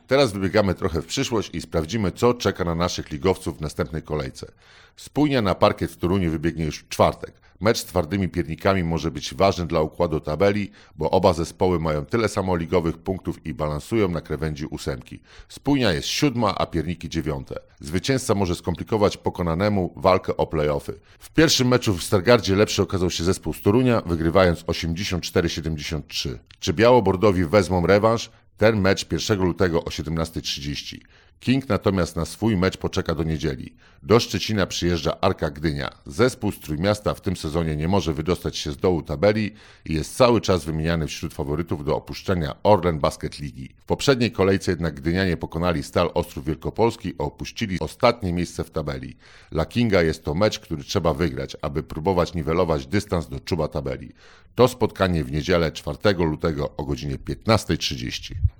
Teraz wybiegamy trochę w przyszłość i sprawdzimy, co czeka na naszych ligowców w następnej kolejce. Spójnia na parkiet w Toruniu wybiegnie już w czwartek. Mecz z twardymi piernikami może być ważny dla układu tabeli, bo oba zespoły mają tyle samo ligowych punktów i balansują na krawędzi ósemki. Spójnia jest 7, a pierniki 9. Zwycięzca może skomplikować pokonanemu walkę o play-offy. W pierwszym meczu w Stargardzie lepszy okazał się zespół z Torunia, wygrywając 84-73. Czy biało-bordowi wezmą rewanż? Ten mecz 1 lutego o 17:30. King natomiast na swój mecz poczeka do niedzieli. Do Szczecina przyjeżdża Arka Gdynia. Zespół z Trójmiasta w tym sezonie nie może wydostać się z dołu tabeli i jest cały czas wymieniany wśród faworytów do opuszczenia Orlen Basket Ligi. W poprzedniej kolejce jednak Gdynianie pokonali Stal Ostrów Wielkopolski i opuścili ostatnie miejsce w tabeli. Dla Kinga jest to mecz, który trzeba wygrać, aby próbować niwelować dystans do czuba tabeli. To spotkanie w niedzielę 4 lutego o godzinie 15:30.